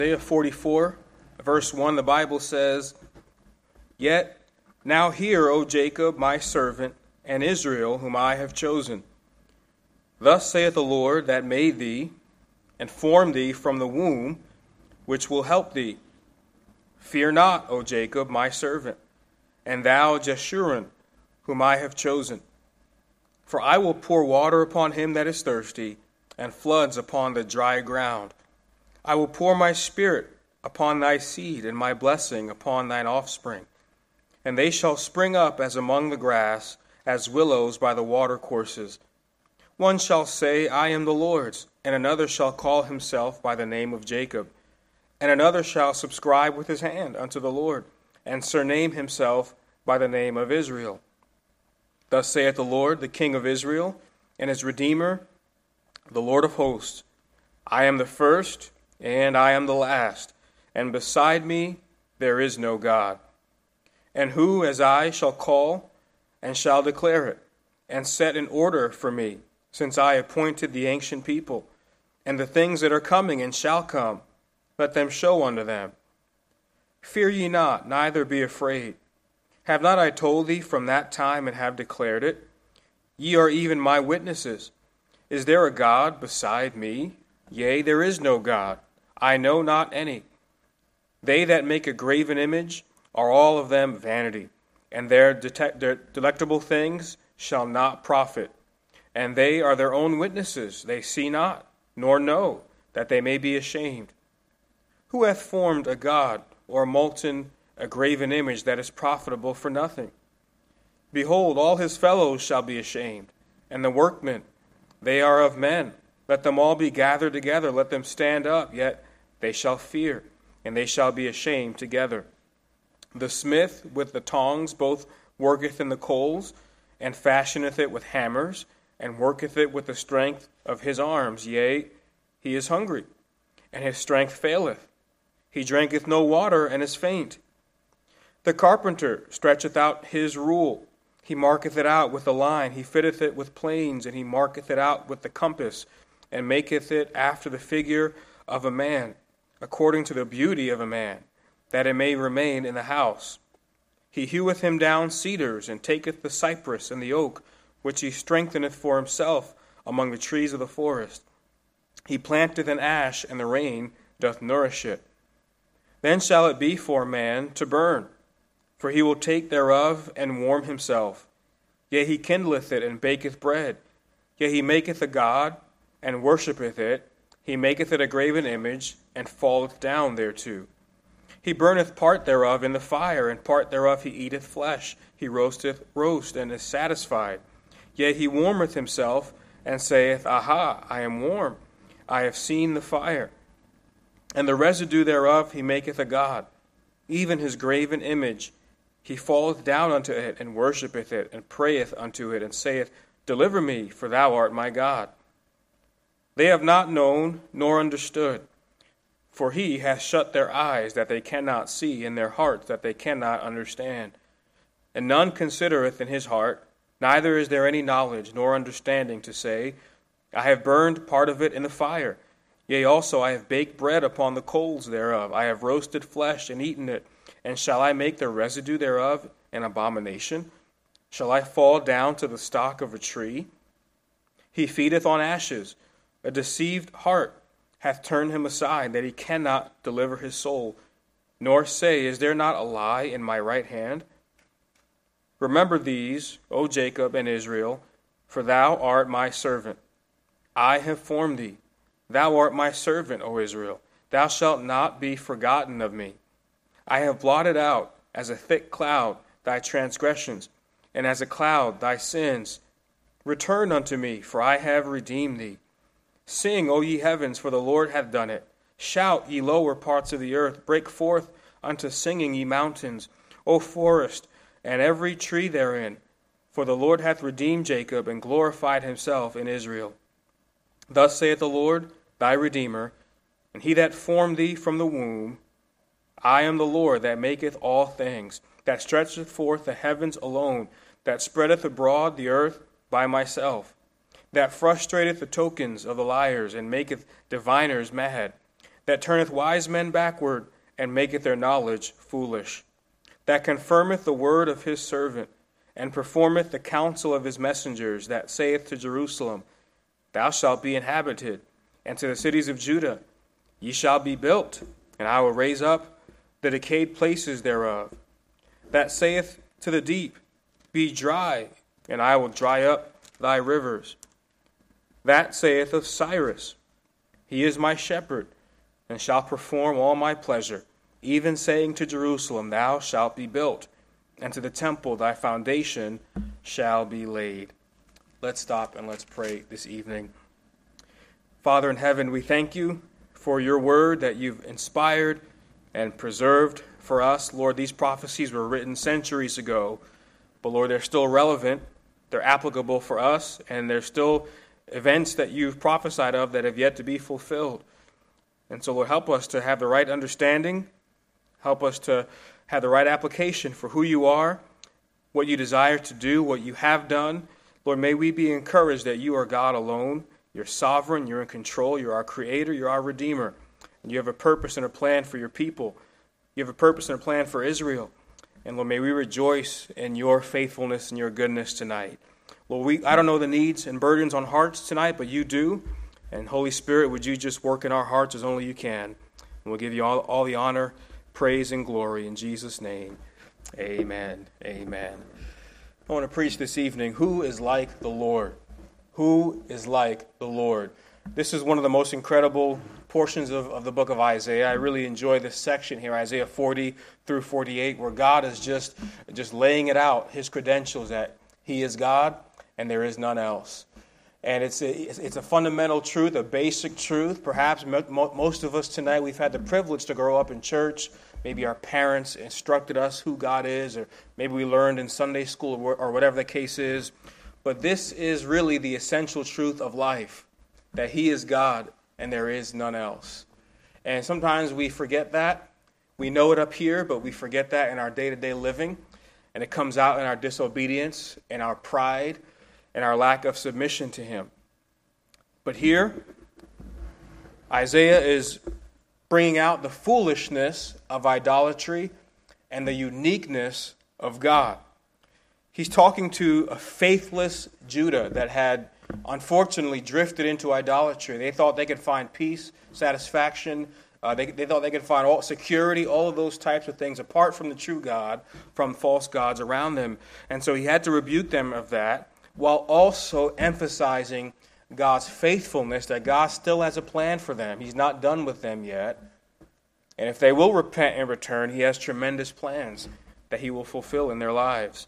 Isaiah 44, verse 1, the Bible says, "Yet now hear, O Jacob, my servant, and Israel, whom I have chosen. Thus saith the Lord that made thee, and formed thee from the womb, which will help thee. Fear not, O Jacob, my servant, and thou, Jeshurun, whom I have chosen. For I will pour water upon him that is thirsty, and floods upon the dry ground. I will pour my spirit upon thy seed, and my blessing upon thine offspring. And they shall spring up as among the grass, as willows by the watercourses. One shall say, I am the Lord's, and another shall call himself by the name of Jacob. And another shall subscribe with his hand unto the Lord, and surname himself by the name of Israel. Thus saith the Lord, the King of Israel, and his Redeemer, the Lord of hosts. I am the first, and I am the last, and beside me there is no God. And who as I shall call, and shall declare it, and set in order for me, since I appointed the ancient people, and the things that are coming and shall come, let them show unto them. Fear ye not, neither be afraid. Have not I told thee from that time, and have declared it? Ye are even my witnesses. Is there a God beside me? Yea, there is no God. I know not any. They that make a graven image are all of them vanity, and their delectable things shall not profit. And they are their own witnesses. They see not, nor know, that they may be ashamed. Who hath formed a god, or a graven image that is profitable for nothing? Behold, all his fellows shall be ashamed, and the workmen, they are of men. Let them all be gathered together, let them stand up, yet they shall fear, and they shall be ashamed together. The smith with the tongs both worketh in the coals, and fashioneth it with hammers, and worketh it with the strength of his arms. Yea, he is hungry, and his strength faileth. He drinketh no water, and is faint. The carpenter stretcheth out his rule. He marketh it out with a line. He fitteth it with planes, and he marketh it out with the compass, and maketh it after the figure of a man, according to the beauty of a man, that it may remain in the house. He heweth him down cedars, and taketh the cypress and the oak, which he strengtheneth for himself among the trees of the forest. He planteth an ash, and the rain doth nourish it. Then shall it be for a man to burn, for he will take thereof and warm himself. Yea, he kindleth it and baketh bread. Yea, he maketh a god, and worshippeth it. He maketh it a graven image, and falleth down thereto. He burneth part thereof in the fire, and part thereof he eateth flesh. He roasteth roast, and is satisfied. Yea, he warmeth himself, and saith, Aha, I am warm. I have seen the fire. And the residue thereof he maketh a god, even his graven image. He falleth down unto it, and worshippeth it, and prayeth unto it, and saith, Deliver me, for thou art my God. They have not known, nor understood. For he hath shut their eyes, that they cannot see, and their hearts, that they cannot understand. And none considereth in his heart, neither is there any knowledge, nor understanding, to say, I have burned part of it in the fire. Yea, also I have baked bread upon the coals thereof. I have roasted flesh and eaten it. And shall I make the residue thereof an abomination? Shall I fall down to the stock of a tree? He feedeth on ashes. A deceived heart hath turned him aside, that he cannot deliver his soul, nor say, Is there not a lie in my right hand? Remember these, O Jacob and Israel, for thou art my servant. I have formed thee. Thou art my servant, O Israel. Thou shalt not be forgotten of me. I have blotted out as a thick cloud thy transgressions, and as a cloud thy sins. Return unto me, for I have redeemed thee. Sing, O ye heavens, for the Lord hath done it. Shout, ye lower parts of the earth. Break forth unto singing, ye mountains. O forest, and every tree therein. For the Lord hath redeemed Jacob, and glorified himself in Israel. Thus saith the Lord, thy Redeemer, and he that formed thee from the womb. I am the Lord that maketh all things, that stretcheth forth the heavens alone, that spreadeth abroad the earth by myself, that frustrateth the tokens of the liars, and maketh diviners mad, that turneth wise men backward, and maketh their knowledge foolish, that confirmeth the word of his servant, and performeth the counsel of his messengers, that saith to Jerusalem, Thou shalt be inhabited, and to the cities of Judah, Ye shall be built, and I will raise up the decayed places thereof, that saith to the deep, Be dry, and I will dry up thy rivers. That saith of Cyrus, He is my shepherd, and shall perform all my pleasure, even saying to Jerusalem, Thou shalt be built, and to the temple thy foundation shall be laid. Let's stop and let's pray this evening. Father in heaven, we thank you for your word that you've inspired and preserved for us. Lord, these prophecies were written centuries ago, but Lord, they're still relevant, they're applicable for us, and they're still events that you've prophesied of that have yet to be fulfilled. And so, Lord, help us to have the right understanding, help us to have the right application for who you are, what you desire to do, what you have done. Lord, may we be encouraged that you are God alone. You're sovereign, you're in control, you're our creator, you're our redeemer. And you have a purpose and a plan for your people. You have a purpose and a plan for Israel. And Lord, may we rejoice in your faithfulness and your goodness tonight. Lord, I don't know the needs and burdens on hearts tonight, but you do. And Holy Spirit, would you just work in our hearts as only you can. And we'll give you all the honor, praise, and glory in Jesus' name. Amen. Amen. I want to preach this evening, who is like the Lord? Who is like the Lord? This is one of the most incredible portions of the book of Isaiah. I really enjoy this section here, Isaiah 40 through 48, where God is just laying it out, his credentials that he is God and there is none else. And it's a fundamental truth, a basic truth. Perhaps most of us tonight, we've had the privilege to grow up in church. Maybe our parents instructed us who God is, or maybe we learned in Sunday school or whatever the case is. But this is really the essential truth of life, that he is God and there is none else. And sometimes we forget that. We know it up here, but we forget that in our day-to-day living. And it comes out in our disobedience, in our pride, and our lack of submission to him. But here, Isaiah is bringing out the foolishness of idolatry and the uniqueness of God. He's talking to a faithless Judah that had unfortunately drifted into idolatry. They thought they could find peace, satisfaction. They thought they could find all security, all of those types of things apart from the true God, from false gods around them. And so he had to rebuke them of that, while also emphasizing God's faithfulness, that God still has a plan for them. He's not done with them yet. And if they will repent and return, he has tremendous plans that he will fulfill in their lives.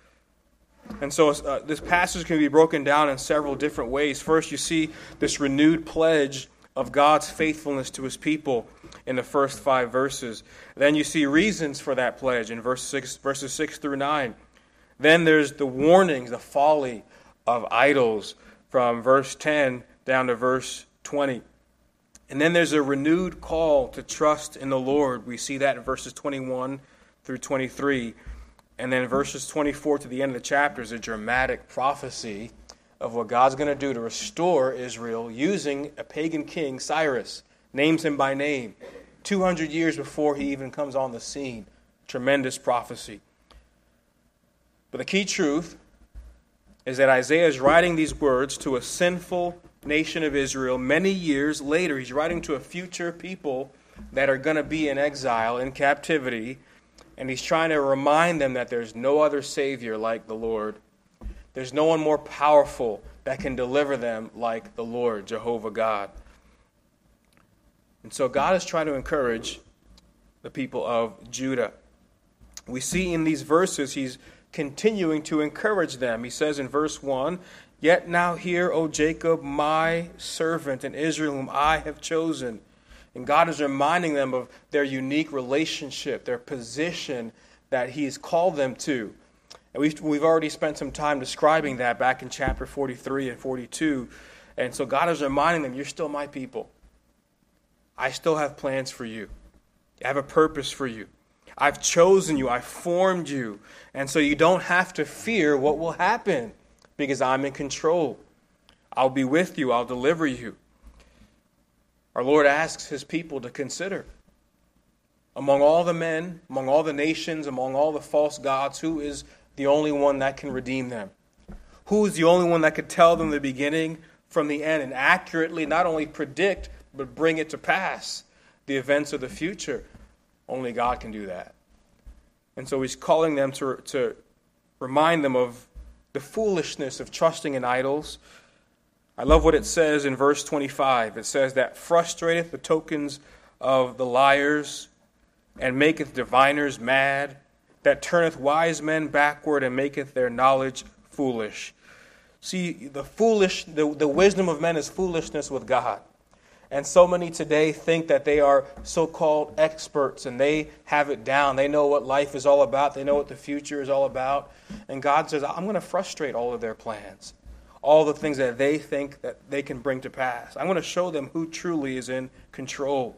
And so this passage can be broken down in several different ways. First, you see this renewed pledge of God's faithfulness to his people in the first 5 verses. Then you see reasons for that pledge in verses 6 through 9. Then there's the warnings, the folly of idols from verse 10 down to verse 20. And then there's a renewed call to trust in the Lord. We see that in verses 21 through 23. And then verses 24 to the end of the chapter is a dramatic prophecy of what God's going to do to restore Israel using a pagan king, Cyrus. Names him by name. 200 years before he even comes on the scene. Tremendous prophecy. But the key truth is that Isaiah is writing these words to a sinful nation of Israel many years later. He's writing to a future people that are going to be in exile, in captivity, and he's trying to remind them that there's no other Savior like the Lord. There's no one more powerful that can deliver them like the Lord, Jehovah God. And so God is trying to encourage the people of Judah. We see in these verses he's continuing to encourage them. He says in verse 1, Yet now hear, O Jacob, my servant, and Israel, whom I have chosen. And God is reminding them of their unique relationship, their position that he's called them to. And we've already spent some time describing that back in chapter 43 and 42. And so God is reminding them, you're still my people. I still have plans for you. I have a purpose for you. I've chosen you. I've formed you. And so you don't have to fear what will happen because I'm in control. I'll be with you. I'll deliver you. Our Lord asks his people to consider, among all the men, among all the nations, among all the false gods, who is the only one that can redeem them? Who is the only one that could tell them the beginning from the end and accurately not only predict, but bring it to pass, the events of the future? Only God can do that. And so he's calling them to remind them of the foolishness of trusting in idols. I love what it says in verse 25. It says that frustrateth the tokens of the liars and maketh diviners mad, that turneth wise men backward and maketh their knowledge foolish. See, the wisdom of men is foolishness with God. And so many today think that they are so-called experts and they have it down. They know what life is all about. They know what the future is all about. And God says, I'm going to frustrate all of their plans, all the things that they think that they can bring to pass. I'm going to show them who truly is in control.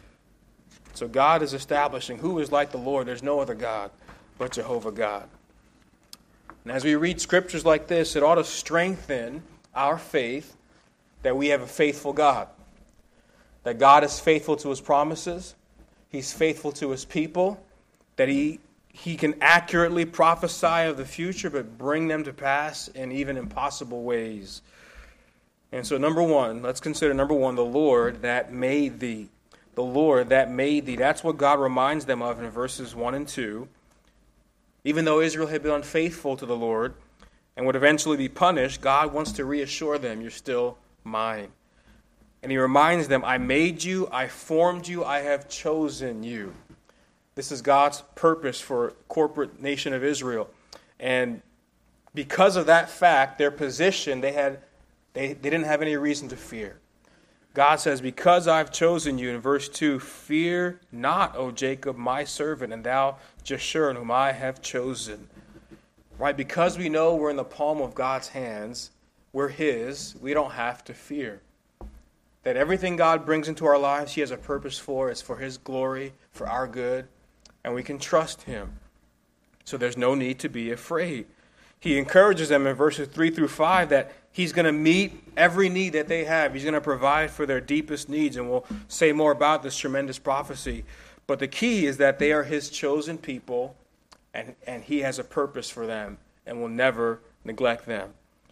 So God is establishing who is like the Lord. There's no other God but Jehovah God. And as we read scriptures like this, it ought to strengthen our faith that we have a faithful God. That God is faithful to his promises. He's faithful to his people. That he can accurately prophesy of the future, but bring them to pass in even impossible ways. And so let's consider number one, the Lord that made thee. The Lord that made thee. That's what God reminds them of in verses 1 and 2. Even though Israel had been unfaithful to the Lord and would eventually be punished, God wants to reassure them, you're still mine. And he reminds them, I made you, I formed you, I have chosen you. This is God's purpose for corporate nation of Israel. And because of that fact, their position, they didn't have any reason to fear. God says, because I've chosen you, in verse 2, fear not, O Jacob, my servant, and thou Jeshurun, whom I have chosen. Right? Because we know we're in the palm of God's hands, we're his, we don't have to fear. That everything God brings into our lives, he has a purpose for. It's for his glory, for our good, and we can trust him. So there's no need to be afraid. He encourages them in verses 3 through 5 that he's going to meet every need that they have. He's going to provide for their deepest needs, and we'll say more about this tremendous prophecy. But the key is that they are his chosen people, and he has a purpose for them and will never neglect them.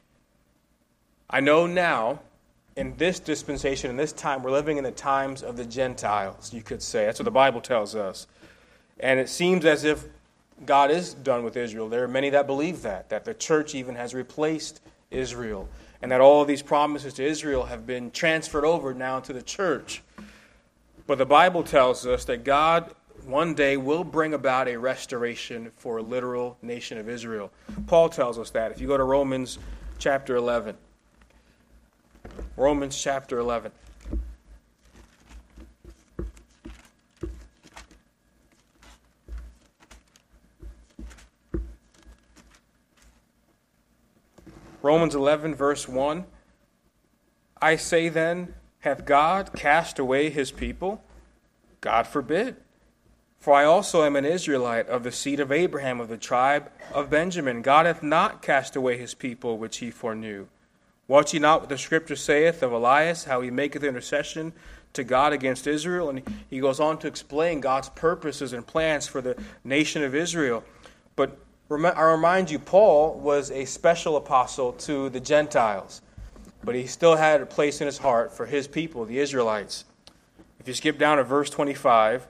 I know now, in this dispensation, in this time, we're living in the times of the Gentiles, you could say. That's what the Bible tells us. And it seems as if God is done with Israel. There are many that believe that the church even has replaced Israel, and that all of these promises to Israel have been transferred over now to the church. But the Bible tells us that God one day will bring about a restoration for a literal nation of Israel. Paul tells us that. If you go to Romans chapter 11. Romans chapter 11. Romans 11, verse 1. I say then, hath God cast away his people? God forbid. For I also am an Israelite of the seed of Abraham, of the tribe of Benjamin. God hath not cast away his people which he foreknew. Watch ye not what the scripture saith of Elias, how he maketh intercession to God against Israel? And he goes on to explain God's purposes and plans for the nation of Israel. But I remind you, Paul was a special apostle to the Gentiles, but he still had a place in his heart for his people, the Israelites. If you skip down to verse 25,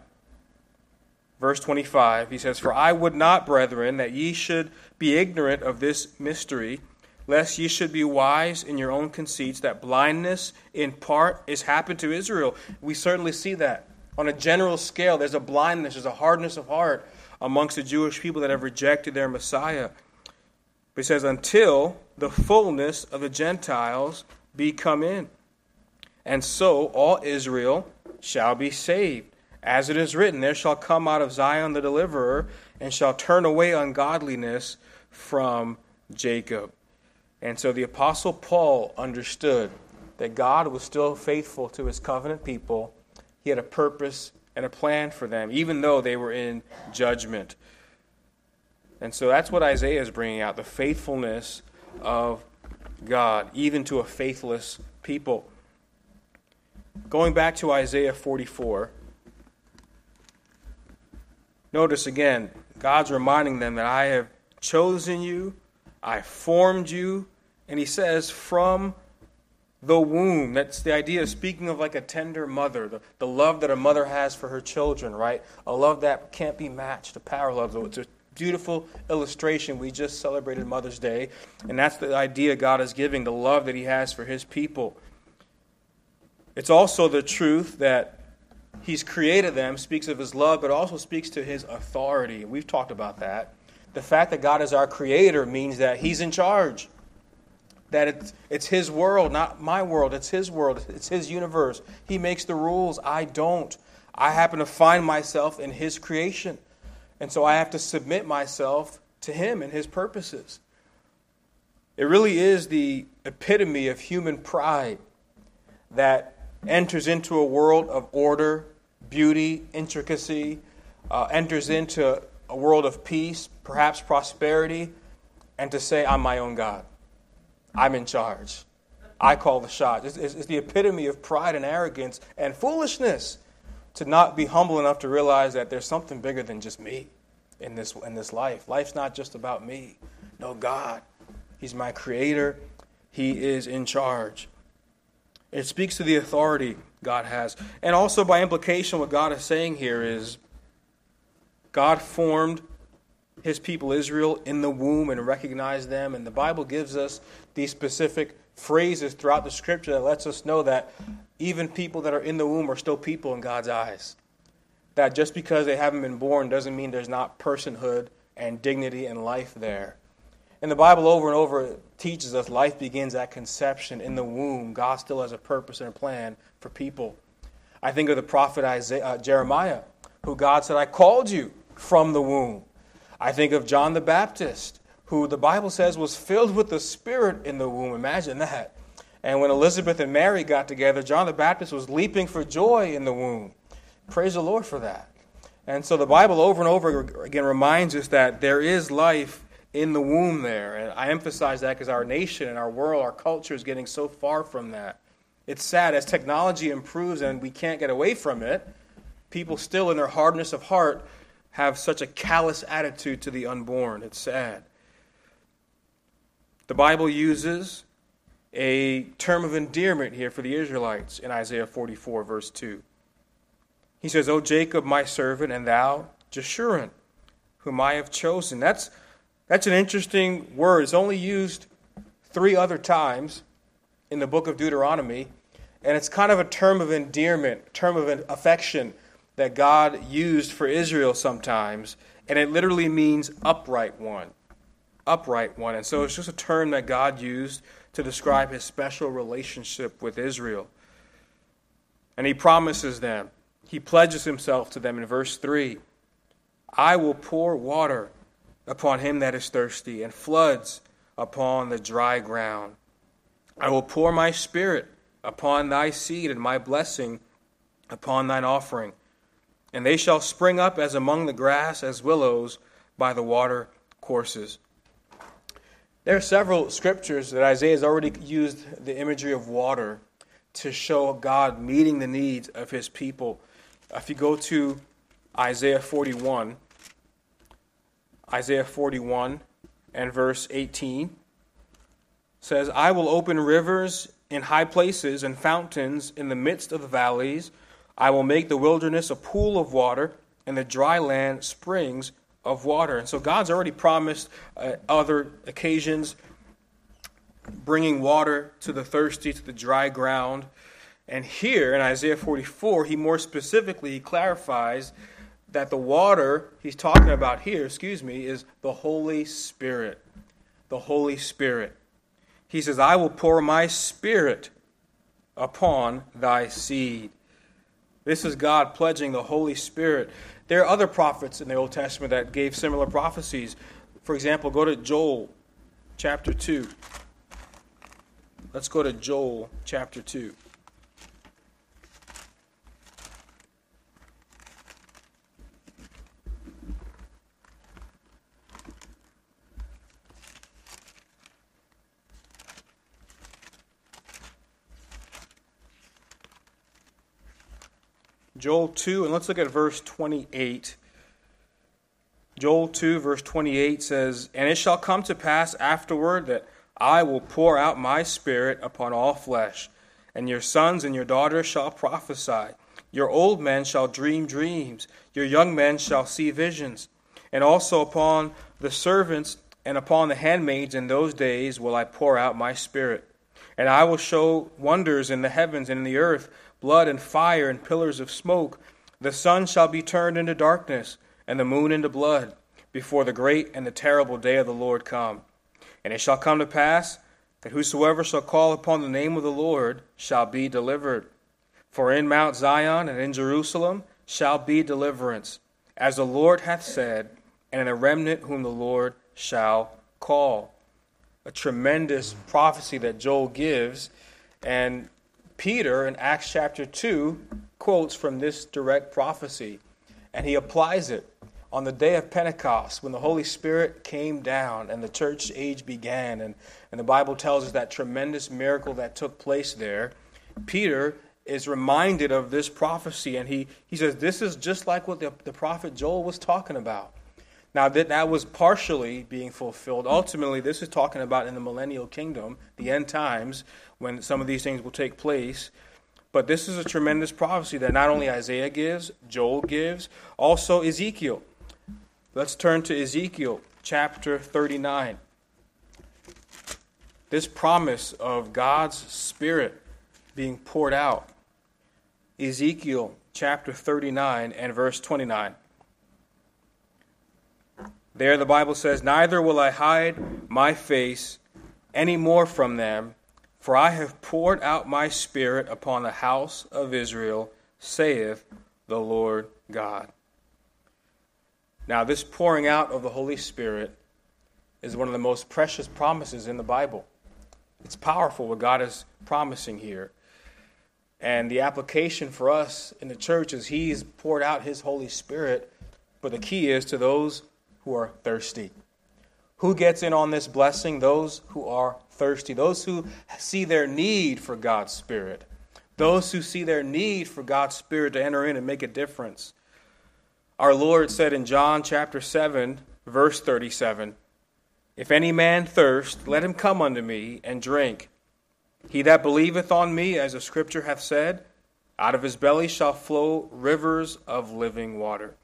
he says, For I would not, brethren, that ye should be ignorant of this mystery, lest ye should be wise in your own conceits, that blindness in part is happened to Israel. We certainly see that. On a general scale, there's a blindness, there's a hardness of heart amongst the Jewish people that have rejected their Messiah. But he says, until the fullness of the Gentiles be come in. And so all Israel shall be saved. As it is written, there shall come out of Zion the deliverer, and shall turn away ungodliness from Jacob. And so the Apostle Paul understood that God was still faithful to his covenant people. He had a purpose and a plan for them, even though they were in judgment. And so that's what Isaiah is bringing out, the faithfulness of God, even to a faithless people. Going back to Isaiah 44, notice again, God's reminding them that I have chosen you, I formed you, and he says, from the womb. That's the idea of speaking of like a tender mother, the love that a mother has for her children, right? A love that can't be matched, a power love. It's a beautiful illustration. We just celebrated Mother's Day, and that's the idea God is giving, the love that he has for his people. It's also the truth that he's created them, speaks of his love, but also speaks to his authority. We've talked about that. The fact that God is our creator means that he's in charge. That it's his world, not my world. It's his world. It's his universe. He makes the rules. I don't. I happen to find myself in his creation. And so I have to submit myself to him and his purposes. It really is the epitome of human pride that enters into a world of order, beauty, intricacy, enters into a world of peace, perhaps prosperity, and to say, I'm my own God. I'm in charge. I call the shots. It's the epitome of pride and arrogance and foolishness to not be humble enough to realize that there's something bigger than just me in this life. Life's not just about me. No, God. He's my creator. He is in charge. It speaks to the authority God has. And also by implication, what God is saying here is God formed his people Israel in the womb and recognized them. And the Bible gives us these specific phrases throughout the scripture that lets us know that even people that are in the womb are still people in God's eyes. That just because they haven't been born doesn't mean there's not personhood and dignity and life there. And the Bible over and over teaches us life begins at conception. In the womb, God still has a purpose and a plan for people. I think of the prophet Jeremiah, who God said, I called you from the womb. I think of John the Baptist, who the Bible says was filled with the Spirit in the womb. Imagine that. And when Elizabeth and Mary got together, John the Baptist was leaping for joy in the womb. Praise the Lord for that. And so the Bible over and over again reminds us that there is life in the womb there. And I emphasize that because our nation and our world, our culture is getting so far from that. It's sad. As technology improves and we can't get away from it, people still in their hardness of heart have such a callous attitude to the unborn. It's sad. The Bible uses a term of endearment here for the Israelites in Isaiah 44, verse 2. He says, O Jacob, my servant, and thou, Jeshurun, whom I have chosen. That's an interesting word. It's only used 3 other times in the book of Deuteronomy, and it's kind of a term of endearment, a term of affection that God used for Israel sometimes, and it literally means upright one. Upright one. And so it's just a term that God used to describe his special relationship with Israel. And he promises them, he pledges himself to them in verse 3, I will pour water upon him that is thirsty, and floods upon the dry ground. I will pour my spirit upon thy seed, and my blessing upon thine offering. And they shall spring up as among the grass, as willows by the water courses. There are several scriptures that Isaiah has already used the imagery of water to show God meeting the needs of his people. If you go to Isaiah 41 and verse 18 says, I will open rivers in high places and fountains in the midst of the valleys. I will make the wilderness a pool of water and the dry land springs of water. And so God's already promised other occasions bringing water to the thirsty, to the dry ground. And here in Isaiah 44, he more specifically clarifies that the water he's talking about here, is the Holy Spirit. The Holy Spirit. He says, I will pour my spirit upon thy seed. This is God pledging the Holy Spirit. There are other prophets in the Old Testament that gave similar prophecies. For example, go to Joel chapter 2. Let's go to Joel chapter 2. Joel 2, and let's look at verse 28. Joel 2, verse 28 says, "And it shall come to pass afterward that I will pour out my Spirit upon all flesh, and your sons and your daughters shall prophesy. Your old men shall dream dreams, your young men shall see visions. And also upon the servants and upon the handmaids in those days will I pour out my Spirit. And I will show wonders in the heavens and in the earth, blood and fire and pillars of smoke. The sun shall be turned into darkness, and the moon into blood, before the great and the terrible day of the Lord come. And it shall come to pass that whosoever shall call upon the name of the Lord shall be delivered. For in Mount Zion and in Jerusalem shall be deliverance, as the Lord hath said, and in a remnant whom the Lord shall call." A tremendous prophecy that Joel gives, and Peter in Acts chapter 2 quotes from this direct prophecy, and he applies it on the day of Pentecost when the Holy Spirit came down and the church age began, and the Bible tells us that tremendous miracle that took place there. Peter is reminded of this prophecy, and he says this is just like what the prophet Joel was talking about. Now that was partially being fulfilled. Ultimately, this is talking about in the millennial kingdom, the end times, when some of these things will take place. But this is a tremendous prophecy that not only Isaiah gives, Joel gives, also Ezekiel. Let's turn to Ezekiel chapter 39. This promise of God's Spirit being poured out. Ezekiel chapter 39 and verse 29. There the Bible says, "Neither will I hide my face any more from them, for I have poured out my Spirit upon the house of Israel, saith the Lord God." Now, this pouring out of the Holy Spirit is one of the most precious promises in the Bible. It's powerful what God is promising here. And the application for us in the church is He's poured out His Holy Spirit, but the key is to those who are thirsty. Who gets in on this blessing? Those who are thirsty. Those who see their need for God's Spirit. Those who see their need for God's Spirit to enter in and make a difference. Our Lord said in John chapter 7, verse 37, "If any man thirst, let him come unto me and drink. He that believeth on me, as the Scripture hath said, out of his belly shall flow rivers of living water."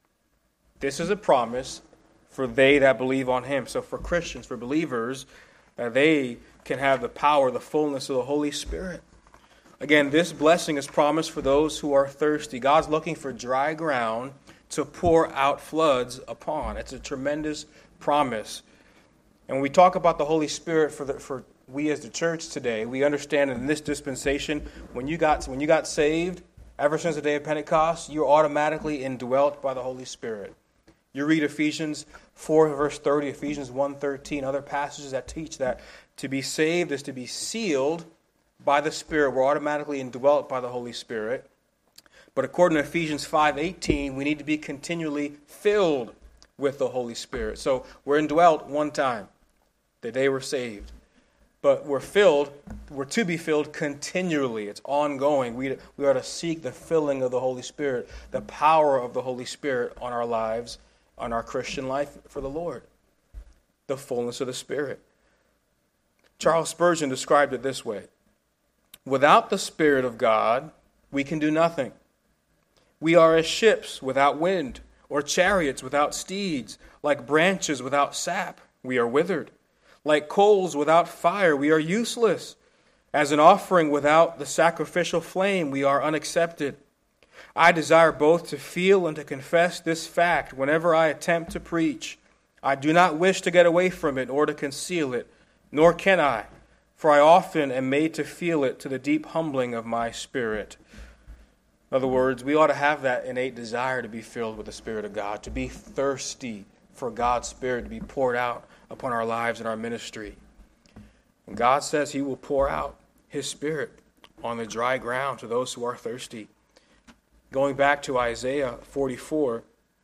This is a promise for they that believe on Him. So for Christians, for believers, they can have the power, the fullness of the Holy Spirit. Again, this blessing is promised for those who are thirsty. God's looking for dry ground to pour out floods upon. It's a tremendous promise. And when we talk about the Holy Spirit for we as the church today, we understand in this dispensation, when you got saved, ever since the day of Pentecost, you're automatically indwelt by the Holy Spirit. You read Ephesians 4, verse 30, Ephesians 1:13, other passages that teach that to be saved is to be sealed by the Spirit. We're automatically indwelt by the Holy Spirit. But according to Ephesians 5:18, we need to be continually filled with the Holy Spirit. So we're indwelt one time, the day we're saved. But we're to be filled continually. It's ongoing. We are to seek the filling of the Holy Spirit, the power of the Holy Spirit on our lives, on our Christian life for the Lord. The fullness of the Spirit. Charles Spurgeon described it this way: "Without the Spirit of God, we can do nothing. We are as ships without wind, or chariots without steeds, like branches without sap, we are withered. Like coals without fire, we are useless. As an offering without the sacrificial flame, we are unaccepted. I desire both to feel and to confess this fact whenever I attempt to preach. I do not wish to get away from it or to conceal it, nor can I, for I often am made to feel it to the deep humbling of my spirit." In other words, we ought to have that innate desire to be filled with the Spirit of God, to be thirsty for God's Spirit to be poured out upon our lives and our ministry. And God says He will pour out His Spirit on the dry ground to those who are thirsty. Going back to Isaiah 44,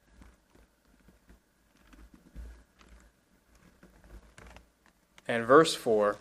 and verse 4,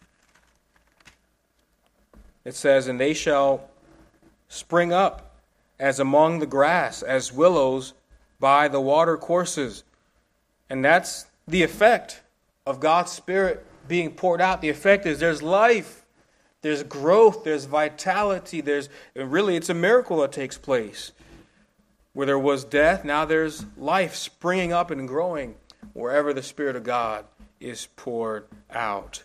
it says, "And they shall spring up as among the grass, as willows by the water courses. And that's the effect of God's Spirit being poured out. The effect is there's life, there's growth, there's vitality, it's a miracle that takes place. Where there was death, now there's life springing up and growing wherever the Spirit of God is poured out.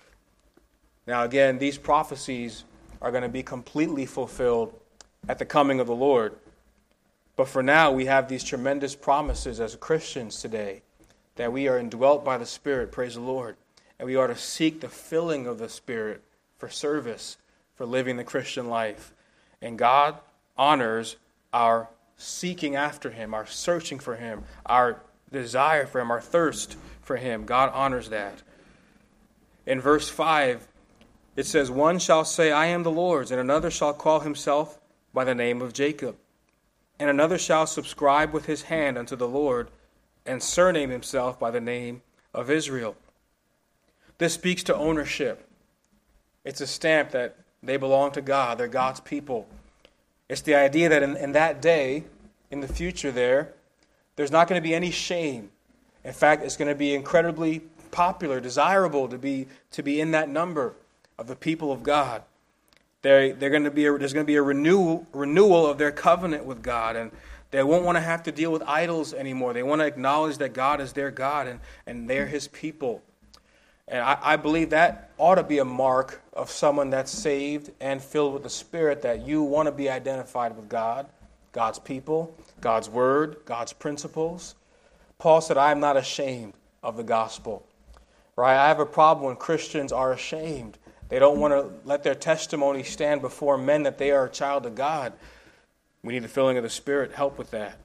Now again, these prophecies are going to be completely fulfilled at the coming of the Lord. But for now, we have these tremendous promises as Christians today that we are indwelt by the Spirit, praise the Lord. And we are to seek the filling of the Spirit for service, for living the Christian life. And God honors our seeking after Him, our searching for Him, our desire for Him, our thirst for Him. God honors that. In verse 5, it says, "One shall say, I am the Lord's, and another shall call himself by the name of Jacob. And another shall subscribe with his hand unto the Lord, and surname himself by the name of Israel." This speaks to ownership. It's a stamp that they belong to God. They're God's people. It's the idea that in that day, in the future there's not going to be any shame. In fact, it's going to be incredibly popular, desirable to be in that number of the people of God. There's going to be a renewal of their covenant with God, and they won't want to have to deal with idols anymore. They want to acknowledge that God is their God and they're His people. And I believe that ought to be a mark of someone that's saved and filled with the Spirit, that you want to be identified with God, God's people, God's Word, God's principles. Paul said, "I am not ashamed of the gospel." Right? I have a problem when Christians are ashamed. They don't want to let their testimony stand before men that they are a child of God. We need the filling of the Spirit, help with that.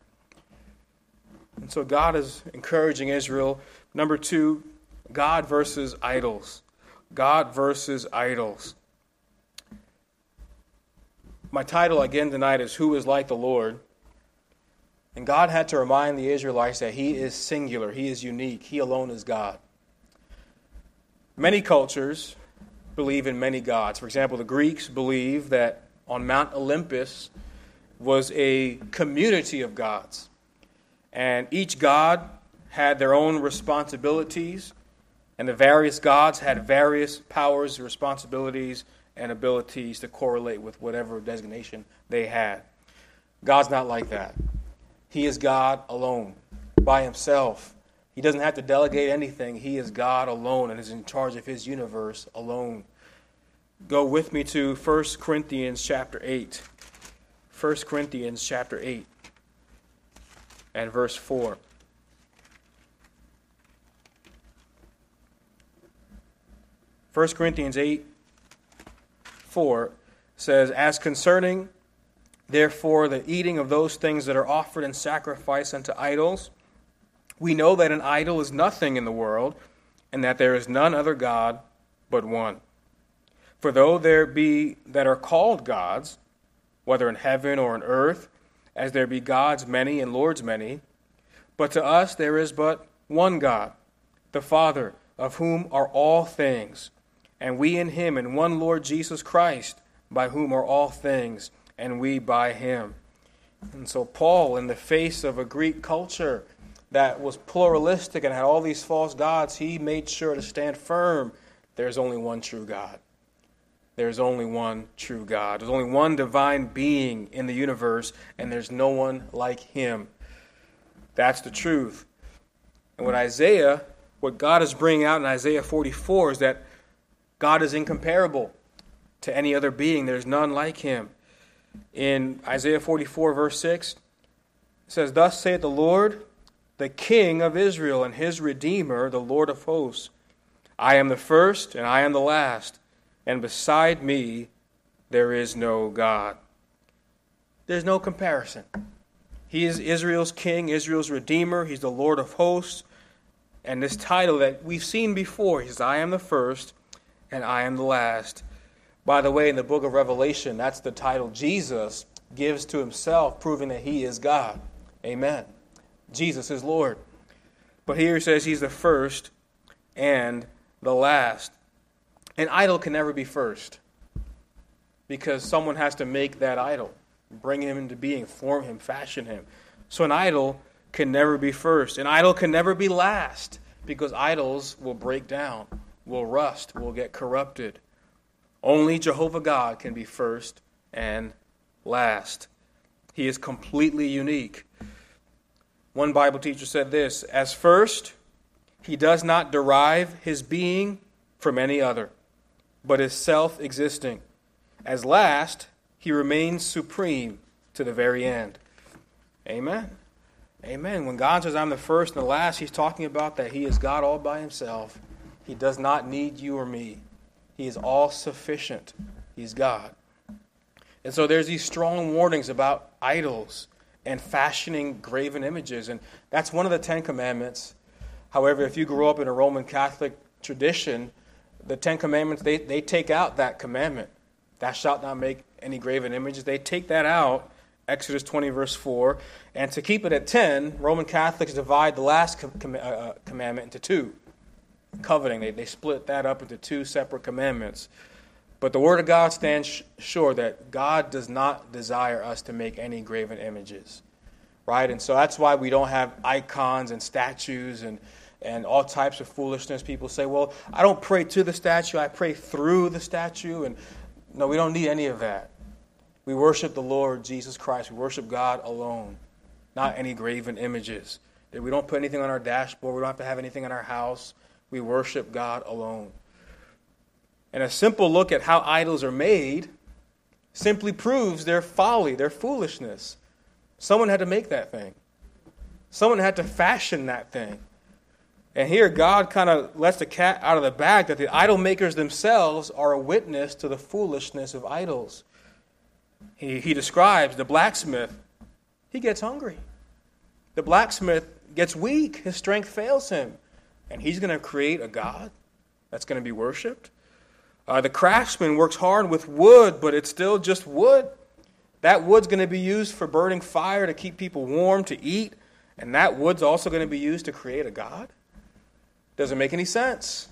And so God is encouraging Israel. Number 2, God versus idols. God versus idols. My title again tonight is "Who is like the Lord?" And God had to remind the Israelites that He is singular, He is unique, He alone is God. Many cultures believe in many gods. For example, the Greeks believe that on Mount Olympus was a community of gods. And each god had their own responsibilities, and the various gods had various powers, responsibilities, and abilities to correlate with whatever designation they had. God's not like that. He is God alone, by Himself. He doesn't have to delegate anything. He is God alone and is in charge of His universe alone. Go with me to 1 Corinthians chapter 8. 1 Corinthians chapter 8 and verse 4. 1 Corinthians 8:4 says, "As concerning, therefore, the eating of those things that are offered in sacrifice unto idols, we know that an idol is nothing in the world, and that there is none other God but one. For though there be that are called gods, whether in heaven or in earth, as there be gods many and lords many, but to us there is but one God, the Father, of whom are all things, and we in Him, and one Lord Jesus Christ, by whom are all things, and we by Him." And so Paul, in the face of a Greek culture that was pluralistic and had all these false gods, he made sure to stand firm. There's only one true God. There's only one true God. There's only one divine being in the universe, and there's no one like Him. That's the truth. And what God is bringing out in Isaiah 44 is that God is incomparable to any other being. There's none like Him. In Isaiah 44, verse 6, it says, "Thus saith the Lord, the King of Israel, and His Redeemer, the Lord of hosts. I am the first, and I am the last, and beside me there is no God." There's no comparison. He is Israel's King, Israel's Redeemer. He's the Lord of hosts. And this title that we've seen before, He says, "I am the first, and I am the last." By the way, in the book of Revelation, that's the title Jesus gives to Himself, proving that He is God. Amen. Jesus is Lord. But here He says He's the first and the last. An idol can never be first, because someone has to make that idol. bring him into being, form him, fashion him. So an idol can never be first. An idol can never be last, because idols will break down, will rust, will get corrupted. Only Jehovah God can be first and last. He is completely unique. One Bible teacher said this: as first, he does not derive his being from any other, but is self-existing. As last, he remains supreme to the very end. Amen. Amen. When God says, I'm the first and the last, he's talking about that he is God all by himself. He does not need you or me. He is all sufficient. He's God. And so there's these strong warnings about idols and fashioning graven images. And that's one of the 10 Commandments. However, if you grew up in a Roman Catholic tradition, the 10 Commandments, they take out that commandment. Thou shalt not make any graven images. They take that out, Exodus 20, verse 4. And to keep it at 10, Roman Catholics divide the last commandment into 2. Coveting, they split that up into 2 separate commandments. But the Word of God stands sure that God does not desire us to make any graven images. Right? And so that's why we don't have icons and statues and all types of foolishness. People say, well, I don't pray to the statue, I pray through the statue. And no, we don't need any of that. We worship the Lord Jesus Christ. We worship God alone, not any graven images. We don't put anything on our dashboard. We don't have to have anything in our house. We worship God alone. And a simple look at how idols are made simply proves their folly, their foolishness. Someone had to make that thing. Someone had to fashion that thing. And here God kind of lets the cat out of the bag that the idol makers themselves are a witness to the foolishness of idols. He describes the blacksmith. He gets hungry. The blacksmith gets weak. His strength fails him. And he's going to create a god that's going to be worshipped. The craftsman works hard with wood, but it's still just wood. That wood's going to be used for burning fire to keep people warm, to eat. And that wood's also going to be used to create a god? Doesn't make any sense.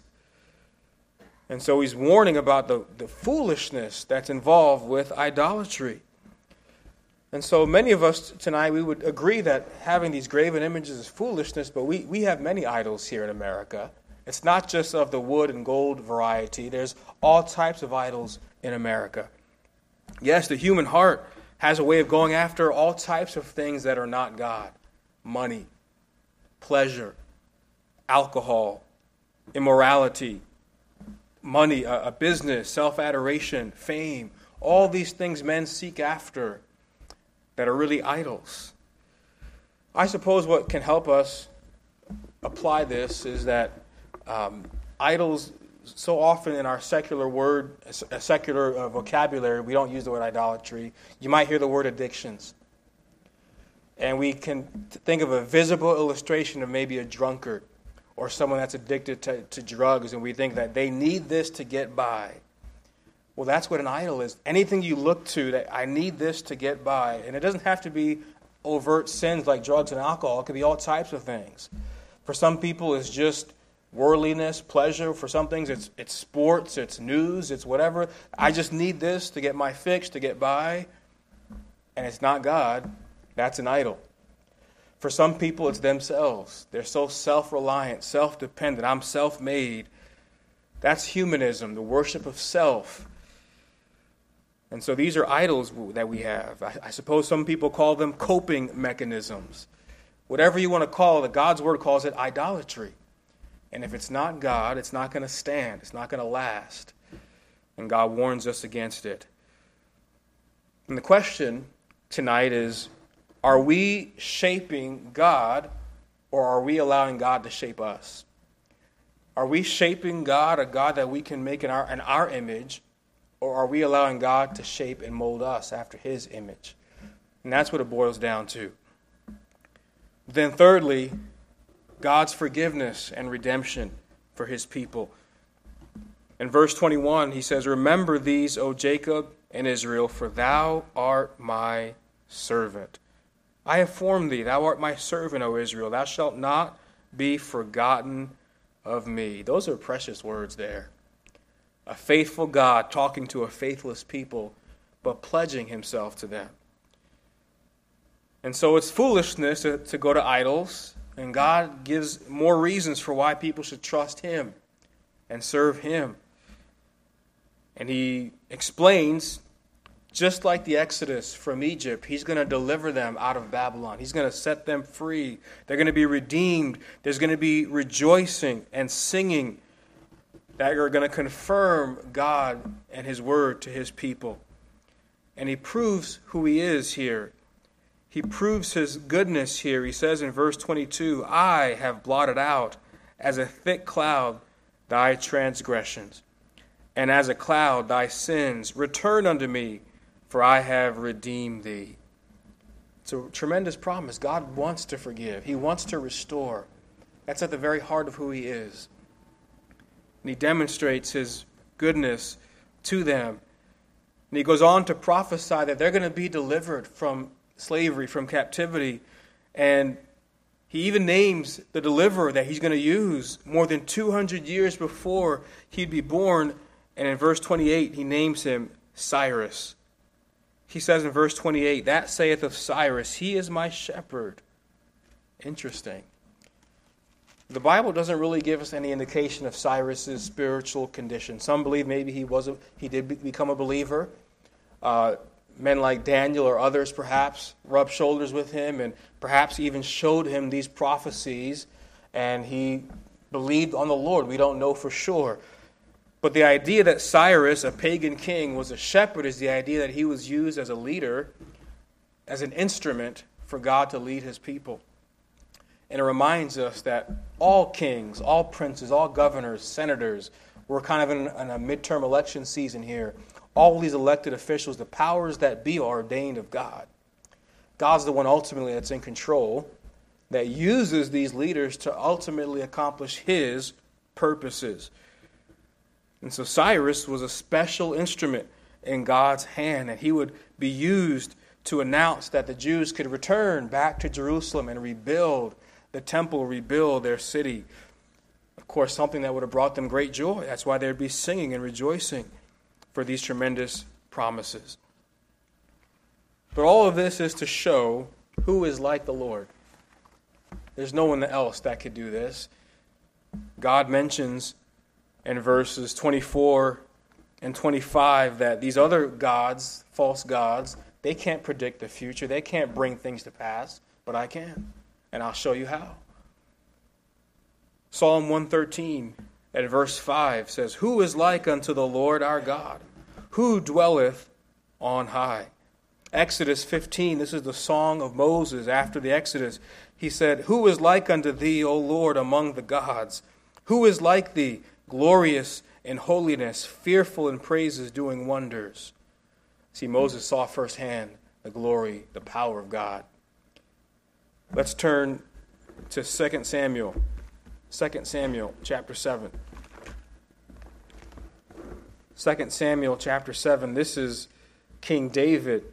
And so he's warning about the foolishness that's involved with idolatry. And so many of us tonight, we would agree that having these graven images is foolishness, but we have many idols here in America. It's not just of the wood and gold variety. There's all types of idols in America. Yes, the human heart has a way of going after all types of things that are not God. Money, pleasure, alcohol, immorality, money, a business, self-adoration, fame. All these things men seek after that are really idols. I suppose what can help us apply this is that idols, so often in our secular vocabulary, we don't use the word idolatry. You might hear the word addictions. And we can think of a visible illustration of maybe a drunkard or someone that's addicted to drugs, and we think that they need this to get by. Well, that's what an idol is. Anything you look to that I need this to get by. And it doesn't have to be overt sins like drugs and alcohol. It could be all types of things. For some people, it's just worldliness, pleasure. For some things, it's sports, it's news, it's whatever. I just need this to get my fix, to get by. And it's not God. That's an idol. For some people, it's themselves. They're so self-reliant, self-dependent. I'm self-made. That's humanism, the worship of self. And so these are idols that we have. I suppose some people call them coping mechanisms. Whatever you want to call it, God's word calls it idolatry. And if it's not God, it's not going to stand. It's not going to last. And God warns us against it. And the question tonight is, are we shaping God, or are we allowing God to shape us? Are we shaping God, a God that we can make in our image, or are we allowing God to shape and mold us after his image? And that's what it boils down to. Then thirdly, God's forgiveness and redemption for his people. In verse 21, he says, "Remember these, O Jacob and Israel, for thou art my servant. I have formed thee. Thou art my servant, O Israel. Thou shalt not be forgotten of me." Those are precious words there. A faithful God talking to a faithless people, but pledging himself to them. And so it's foolishness to go to idols, and God gives more reasons for why people should trust Him and serve Him. And He explains, just like the Exodus from Egypt, He's going to deliver them out of Babylon. He's going to set them free. They're going to be redeemed. There's going to be rejoicing and singing that are going to confirm God and His word to His people. And He proves who He is here. He proves His goodness here. He says in verse 22, I have blotted out as a thick cloud thy transgressions, and as a cloud thy sins. Return unto me, for I have redeemed thee. It's a tremendous promise. God wants to forgive. He wants to restore. That's at the very heart of who He is. And He demonstrates His goodness to them. And He goes on to prophesy that they're going to be delivered from slavery, from captivity. And He even names the deliverer that He's going to use more than 200 years before He'd be born. And in verse 28, He names him Cyrus. He says in verse 28, that saith of Cyrus, he is my shepherd. Interesting. The Bible doesn't really give us any indication of Cyrus's spiritual condition. Some believe maybe he did become a believer. Men like Daniel or others perhaps rubbed shoulders with him and perhaps even showed him these prophecies, and he believed on the Lord. We don't know for sure. But the idea that Cyrus, a pagan king, was a shepherd is the idea that he was used as a leader, as an instrument for God to lead His people. And it reminds us that all kings, all princes, all governors, senators, we're kind of in a midterm election season here. All these elected officials, the powers that be, are ordained of God. God's the one ultimately that's in control, that uses these leaders to ultimately accomplish His purposes. And so Cyrus was a special instrument in God's hand, and he would be used to announce that the Jews could return back to Jerusalem and rebuild the temple, rebuild their city. Of course, something that would have brought them great joy. That's why they'd be singing and rejoicing for these tremendous promises. But all of this is to show who is like the Lord. There's no one else that could do this. God mentions in verses 24 and 25 that these other gods, false gods, they can't predict the future. They can't bring things to pass, but I can, and I'll show you how. Psalm 113 at verse 5 says, who is like unto the Lord our God, who dwelleth on high? Exodus 15, this is the song of Moses after the Exodus. He said, who is like unto thee, O Lord, among the gods? Who is like thee, glorious in holiness, fearful in praises, doing wonders? See, Moses saw firsthand the glory, the power of God. Let's turn to 2 Samuel. 2 Samuel chapter 7. 2 Samuel chapter 7, this is King David.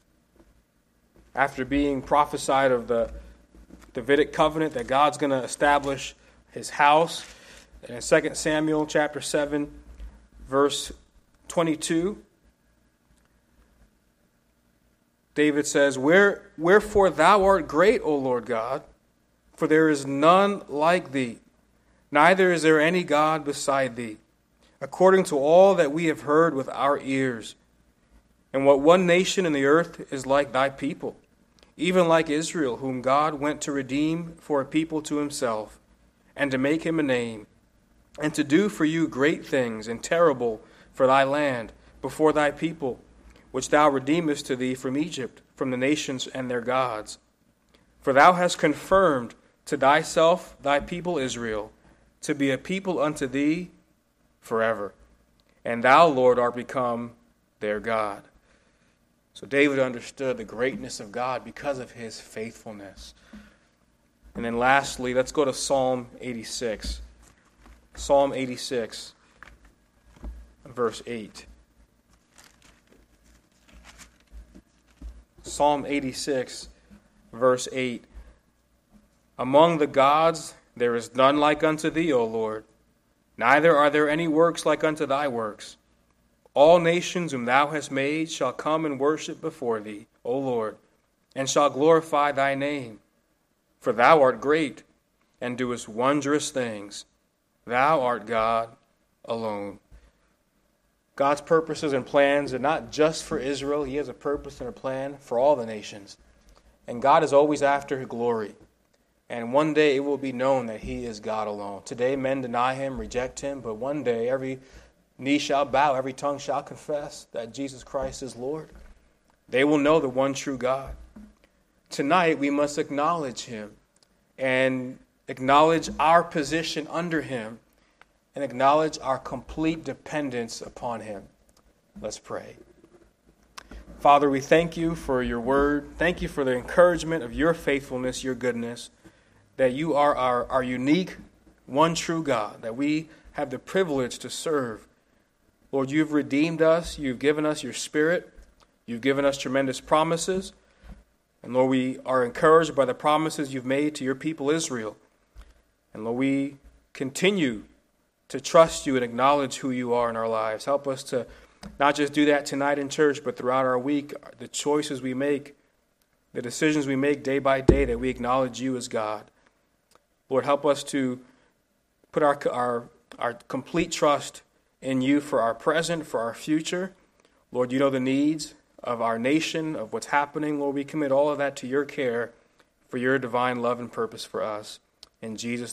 After being prophesied of the Davidic covenant that God's going to establish His house. And in 2 Samuel chapter 7, verse 22, David says, wherefore thou art great, O Lord God, for there is none like thee, neither is there any God beside thee, according to all that we have heard with our ears. And what one nation in the earth is like thy people, even like Israel, whom God went to redeem for a people to Himself, and to make Him a name, and to do for you great things and terrible for thy land before thy people, which thou redeemest to thee from Egypt, from the nations and their gods. For thou hast confirmed to thyself thy people Israel, to be a people unto thee forever. And thou, Lord, art become their God. So David understood the greatness of God because of His faithfulness. And then lastly, let's go to Psalm 86. Psalm 86, verse 8. Psalm 86, verse 8. Among the gods there is none like unto thee, O Lord, neither are there any works like unto thy works. All nations whom thou hast made shall come and worship before thee, O Lord, and shall glorify thy name. For thou art great, and doest wondrous things. Thou art God alone. God's purposes and plans are not just for Israel. He has a purpose and a plan for all the nations. And God is always after glory. And one day it will be known that he is God alone. Today men deny him, reject him, but one day every knee shall bow, every tongue shall confess that Jesus Christ is Lord. They will know the one true God. Tonight we must acknowledge him and acknowledge our position under him and acknowledge our complete dependence upon him. Let's pray. Father, we thank you for your word. Thank you for the encouragement of your faithfulness, your goodness, that you are our unique, one true God, that we have the privilege to serve. Lord, you've redeemed us. You've given us your Spirit. You've given us tremendous promises. And Lord, we are encouraged by the promises you've made to your people Israel. And Lord, we continue to trust you and acknowledge who you are in our lives. Help us to not just do that tonight in church, but throughout our week, the choices we make, the decisions we make day by day, that we acknowledge you as God. Lord, help us to put our complete trust in you for our present, for our future. Lord, you know the needs of our nation, of what's happening. Lord, we commit all of that to your care for your divine love and purpose for us. In Jesus'